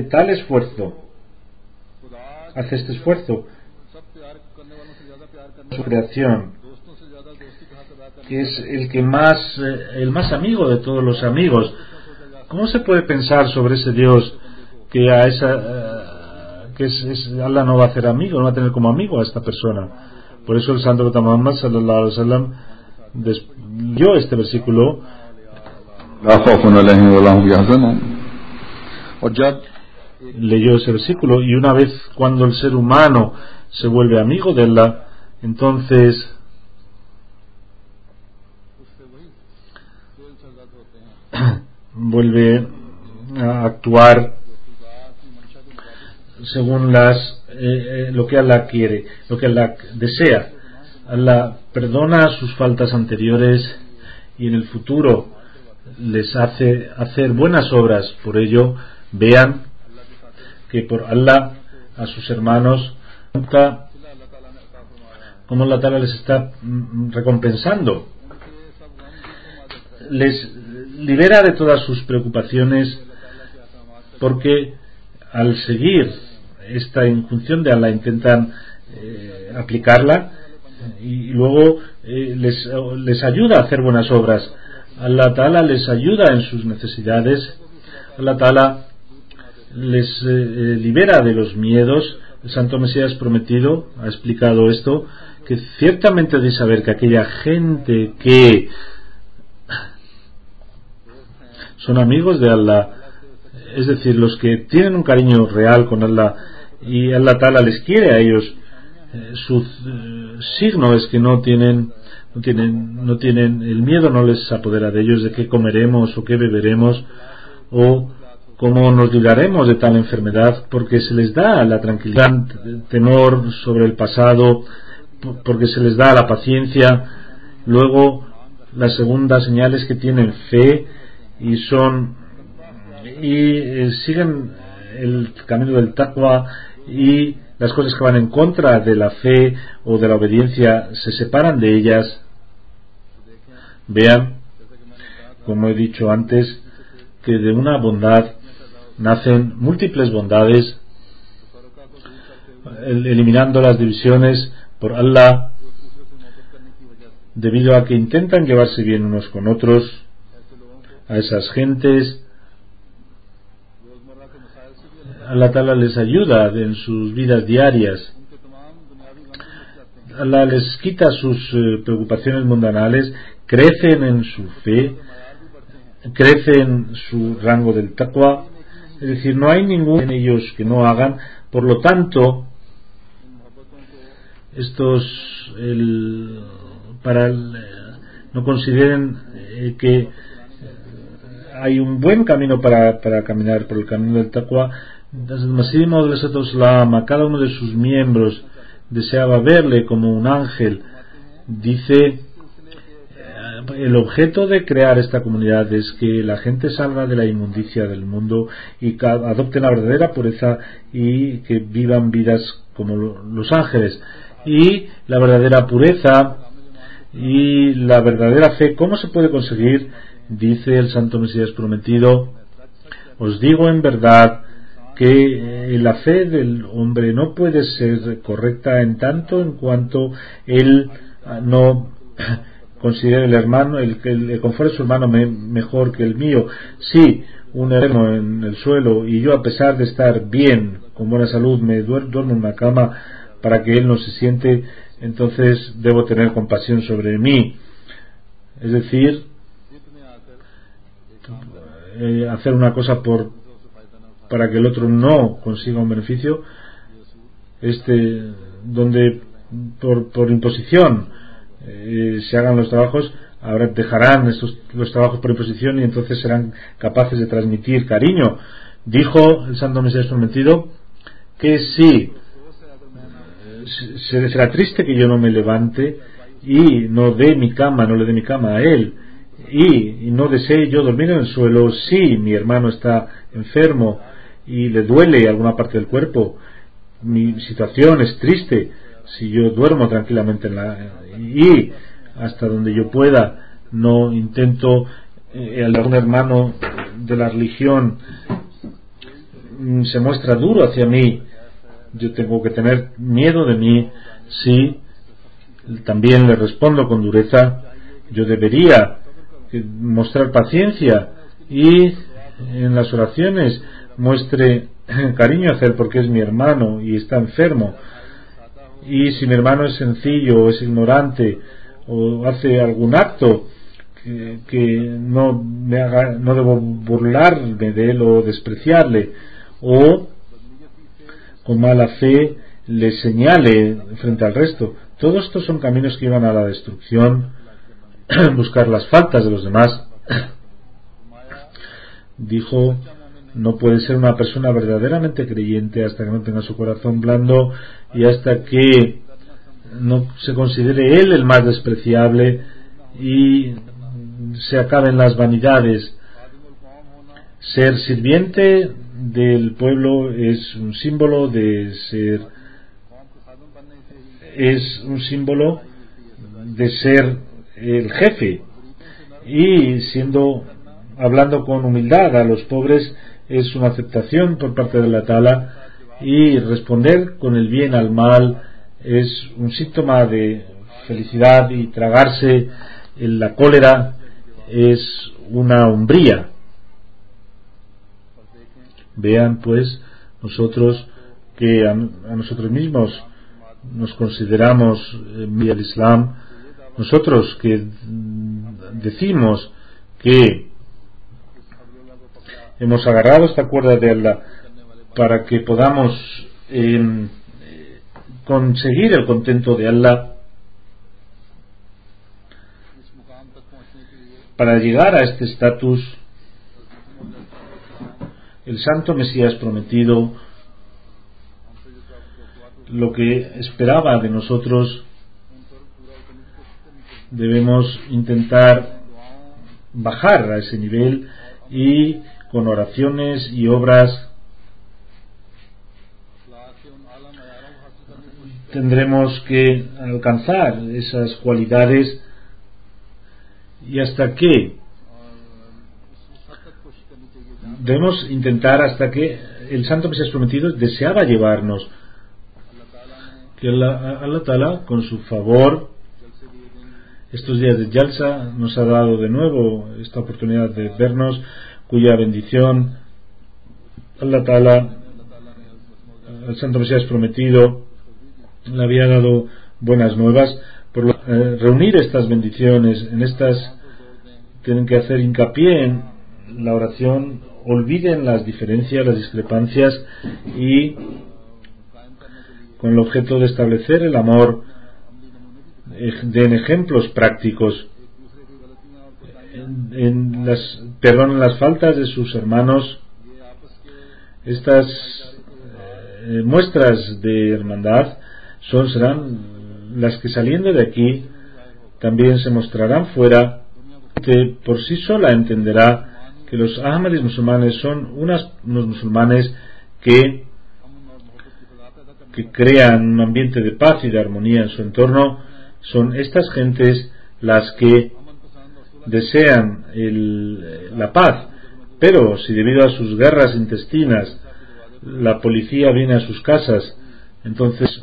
este esfuerzo, su creación, que es el más amigo de todos los amigos, ¿cómo se puede pensar sobre ese Dios que Allah no va a hacer amigo, no va a tener como amigo a esta persona? Por eso el santo profeta Muhammad sallallahu alaihi wasallam dio este versículo, leyó ese versículo, y una vez cuando el ser humano se vuelve amigo de Allah, entonces vuelve a actuar según lo que Allah quiere, lo que Allah desea. Allah perdona sus faltas anteriores y en el futuro les hace hacer buenas obras. Por ello, vean que por Allah a sus hermanos, como Allah Ta'ala les está recompensando, les libera de todas sus preocupaciones, porque al seguir esta injunción de Allah intentan aplicarla, y luego les ayuda a hacer buenas obras. Allah Ta'ala les ayuda en sus necesidades. Allah Ta'ala les libera de los miedos. El Santo Mesías prometido ha explicado esto, que ciertamente de saber que aquella gente que son amigos de Allah, es decir, los que tienen un cariño real con Allah y Allah Ta'ala les quiere a ellos, su signo es que no tienen el miedo, no les apodera de ellos de qué comeremos o qué beberemos o cómo nos libraremos de tal enfermedad, porque se les da la tranquilidad, temor sobre el pasado, porque se les da la paciencia. Luego la segunda señal es que tienen fe y siguen el camino del taqwa, y las cosas que van en contra de la fe o de la obediencia se separan de ellas. Vean, como he dicho antes, que de una bondad nacen múltiples bondades, eliminando las divisiones por Allah, debido a que intentan llevarse bien unos con otros. A esas gentes Allah Ta'ala les ayuda en sus vidas diarias. Allah les quita sus preocupaciones mundanales, crecen en su fe, crecen en su rango del taqwa. Es decir, no hay ninguno en ellos que no hagan. Por lo tanto, no consideren que hay un buen camino para caminar por el camino del taqwa. A cada uno de sus miembros deseaba verle como un ángel. Dice, el objeto de crear esta comunidad es que la gente salga de la inmundicia del mundo y adopten la verdadera pureza y que vivan vidas como los ángeles. Y la verdadera pureza y la verdadera fe, ¿cómo se puede conseguir? Dice el Santo Mesías prometido, os digo en verdad que la fe del hombre no puede ser correcta en tanto en cuanto él no considere el confort de su hermano mejor que el mío. Si un enfermo en el suelo y yo, a pesar de estar bien, con buena salud, me duermo en una cama para que él no se siente, entonces debo tener compasión sobre mí. Es decir, hacer una cosa para que el otro no consiga un beneficio, donde por imposición se hagan los trabajos, ahora dejarán los trabajos por imposición y entonces serán capaces de transmitir cariño. Dijo el Santo Mesías prometido que sí, será triste que yo no me levante y no le dé mi cama a él, y no desee yo dormir en el suelo si mi hermano está enfermo y le duele alguna parte del cuerpo. Mi situación es triste si yo duermo tranquilamente y hasta donde yo pueda. No intento algún hermano de la religión se muestra duro hacia mí, yo tengo que tener miedo de mí. Sí, también le respondo con dureza. Yo debería mostrar paciencia y en las oraciones muestre cariño hacia él porque es mi hermano y está enfermo. Y si mi hermano es sencillo o es ignorante o hace algún acto que no debo burlarme de él o despreciarle, o con mala fe le señale frente al resto. Todos estos son caminos que llevan a la destrucción. Buscar las faltas de los demás. Dijo: no puede ser una persona verdaderamente creyente hasta que no tenga su corazón blando y hasta que no se considere él el más despreciable y se acaben las vanidades. Ser sirviente del pueblo es un símbolo de ser el jefe, y hablando con humildad a los pobres es una aceptación por parte de la Ta'ala, y responder con el bien al mal es un síntoma de felicidad, y tragarse la cólera es una umbría. Vean pues nosotros que a nosotros mismos nos consideramos el Islam, nosotros que decimos que hemos agarrado esta cuerda de Allah para que podamos conseguir el contento de Allah, para llegar a este estatus. El santo Mesías prometido lo que esperaba de nosotros, debemos intentar bajar a ese nivel, y con oraciones y obras tendremos que alcanzar esas cualidades, y hasta que debemos intentar, hasta que el santo Mesías prometido deseaba llevarnos, que Allah Ta'ala con su favor estos días de Jalsa nos ha dado de nuevo esta oportunidad de vernos, cuya bendición Allah Ta'ala al santo Mesías prometido le había dado buenas nuevas. Reunir estas bendiciones en estas, tienen que hacer hincapié en la oración, olviden las diferencias, las discrepancias, y con el objeto de establecer el amor, den ejemplos prácticos, perdonen las faltas de sus hermanos. Estas muestras de hermandad serán las que, saliendo de aquí, también se mostrarán fuera, que por sí sola entenderá que los Ahmadis musulmanes son unos musulmanes que crean un ambiente de paz y de armonía en su entorno. Son estas gentes las que desean la paz, pero si debido a sus guerras intestinas la policía viene a sus casas, entonces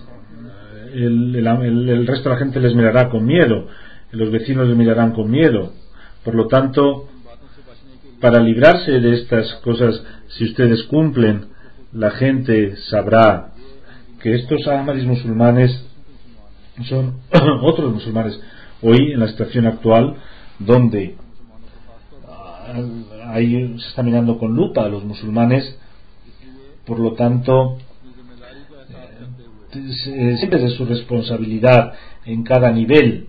el resto de la gente les mirará con miedo, los vecinos les mirarán con miedo. Por lo tanto, para librarse de estas cosas, si ustedes cumplen, la gente sabrá que estos Ahmadis musulmanes son otros musulmanes. Hoy, en la situación actual, donde ahí se está mirando con lupa a los musulmanes, por lo tanto, siempre es de su responsabilidad en cada nivel.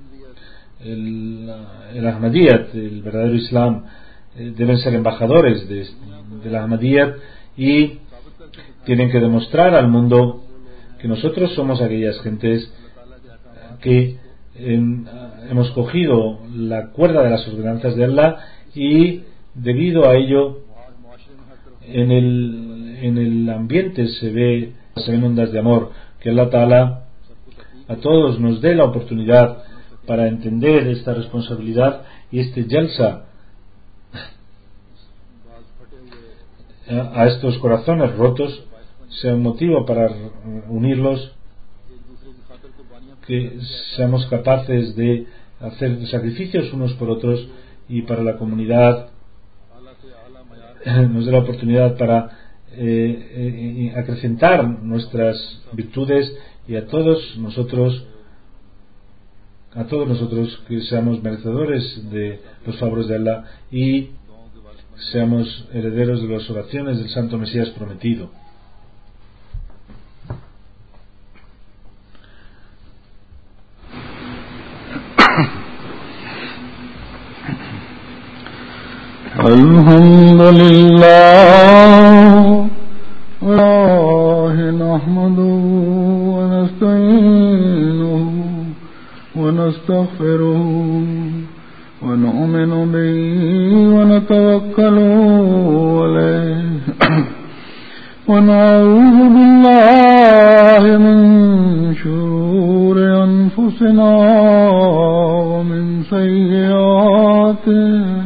El Ahmadiyyat, el verdadero Islam, deben ser embajadores del Ahmadiyyat, y tienen que demostrar al mundo que nosotros somos aquellas gentes que hemos cogido la cuerda de las ordenanzas de Allah, y debido a ello en el ambiente se ven ondas de amor. Que Allah Ta'ala a todos nos dé la oportunidad para entender esta responsabilidad, y este jalsa a estos corazones rotos sea un motivo para unirlos, que seamos capaces de hacer sacrificios unos por otros, y para la comunidad nos dé la oportunidad para acrecentar nuestras virtudes, y a todos nosotros que seamos merecedores de los favores de Allah y seamos herederos de las oraciones del Santo Mesías prometido. Alhamdulillah nahmaduhu wa nasta'inuhu wa nastaghfiruhu wa nu'minu bihi wa natawakkalu alayhi wa na'udhu billahi min shururi anfusina wa min sayyiati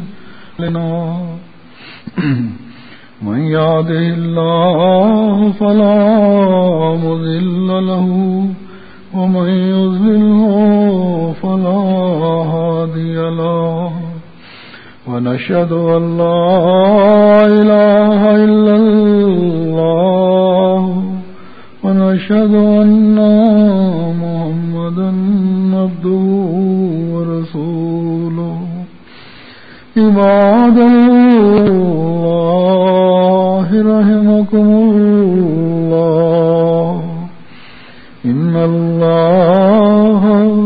من يهده الله فلا مضل له ومن يضلل فلا هادي له ونشهد أن لا إله إلا الله ونشهد أن محمدا عبده ورسوله عباد الله رحمكم الله إن الله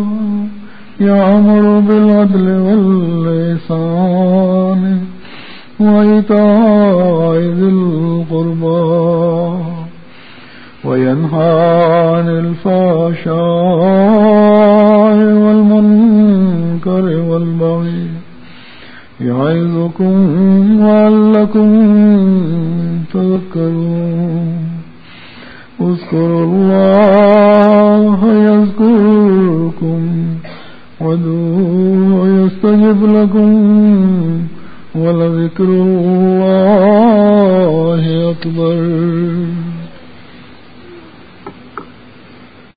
يأمر بالعدل والإحسان وإيتاء ذي القربى وينهى عن الفحشاء والمنكر والبغي يعظكم لعلكم تذكرون اذكروا الله يذكركم وادعوه يستجب لكم ولذكر الله أكبر.